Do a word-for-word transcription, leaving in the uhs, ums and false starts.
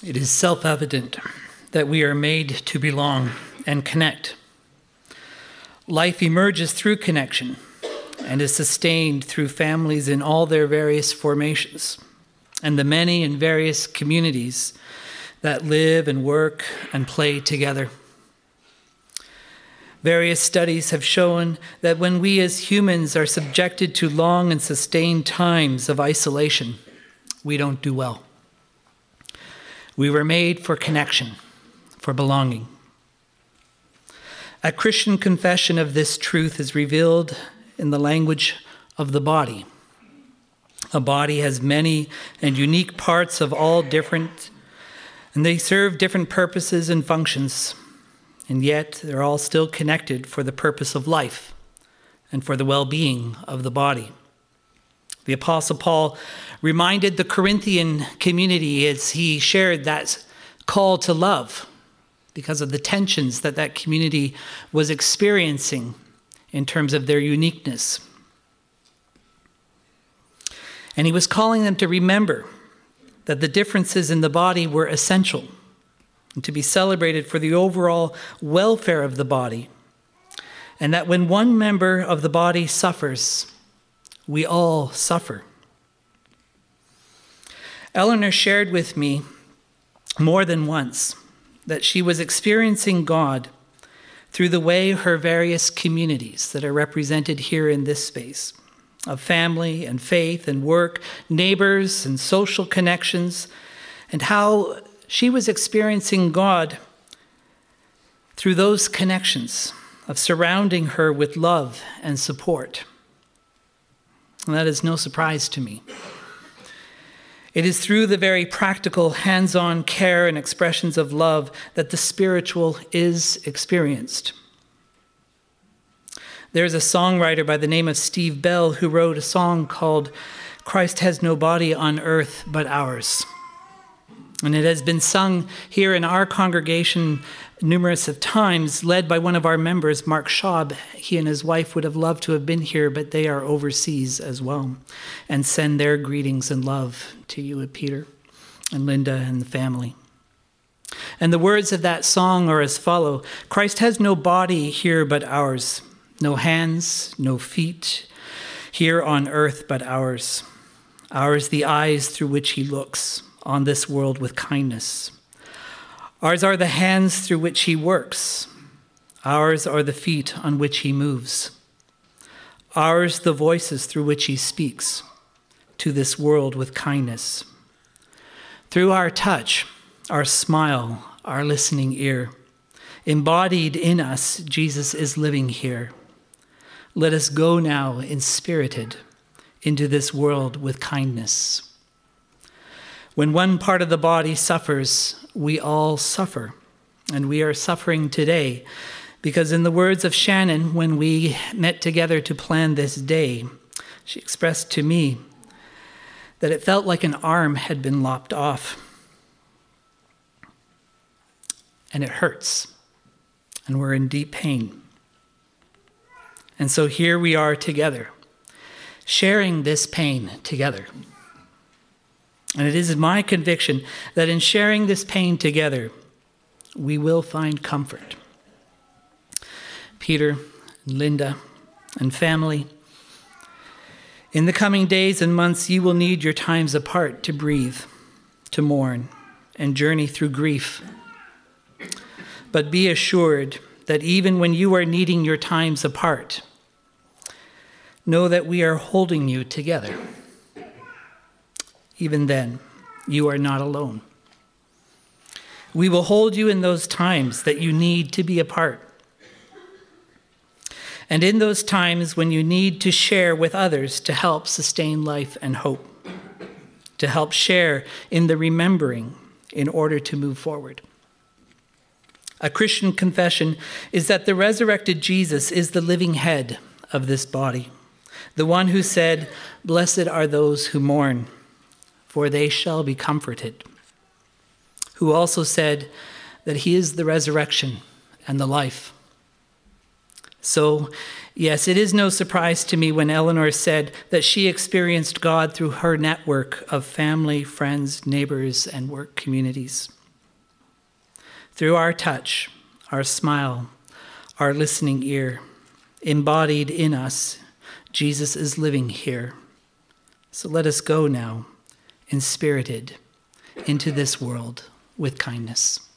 It is self-evident that we are made to belong and connect. Life emerges through connection and is sustained through families in all their various formations and the many and various communities that live and work and play together. Various studies have shown that when we as humans are subjected to long and sustained times of isolation, we don't do well. We were made for connection, for belonging. A Christian confession of this truth is revealed in the language of the body. A body has many and unique parts of all different, and they serve different purposes and functions. And yet, they're all still connected for the purpose of life and for the well-being of the body. The Apostle Paul reminded the Corinthian community as he shared that call to love because of the tensions that that community was experiencing in terms of their uniqueness. And he was calling them to remember that the differences in the body were essential and to be celebrated for the overall welfare of the body, and that when one member of the body suffers, we all suffer. Eleanor shared with me more than once that she was experiencing God through the way her various communities that are represented here in this space of family and faith and work, neighbors and social connections, and how she was experiencing God through those connections of surrounding her with love and support. And that is no surprise to me. It is through the very practical, hands-on care and expressions of love that the spiritual is experienced. There's a songwriter by the name of Steve Bell who wrote a song called "Christ Has No Body on Earth But Ours." And it has been sung here in our congregation numerous of times, led by one of our members, Mark Schaub. He and his wife would have loved to have been here, but they are overseas as well, and send their greetings and love to you and Peter and Linda and the family. And the words of that song are as follow: Christ has no body here but ours, no hands, no feet here on earth but ours. Ours the eyes through which he looks on this world with kindness. Ours are the hands through which he works. Ours are the feet on which he moves. Ours the voices through which he speaks to this world with kindness. Through our touch, our smile, our listening ear, embodied in us, Jesus is living here. Let us go now inspirited into this world with kindness. When one part of the body suffers, we all suffer. And we are suffering today because, in the words of Shannon, when we met together to plan this day, she expressed to me that it felt like an arm had been lopped off. And it hurts. And we're in deep pain. And so here we are together, sharing this pain together. And it is my conviction that in sharing this pain together, we will find comfort. Peter, Linda, and family, in the coming days and months, you will need your times apart to breathe, to mourn, and journey through grief. But be assured that even when you are needing your times apart, know that we are holding you together. Even then, you are not alone. We will hold you in those times that you need to be apart. And in those times when you need to share with others to help sustain life and hope, to help share in the remembering in order to move forward. A Christian confession is that the resurrected Jesus is the living head of this body, the one who said, "Blessed are those who mourn, for they shall be comforted," who also said that he is the resurrection and the life. So, yes, it is no surprise to me when Eleanor said that she experienced God through her network of family, friends, neighbors, and work communities. Through our touch, our smile, our listening ear, embodied in us, Jesus is living here. So let us go now, inspirited, into this world with kindness.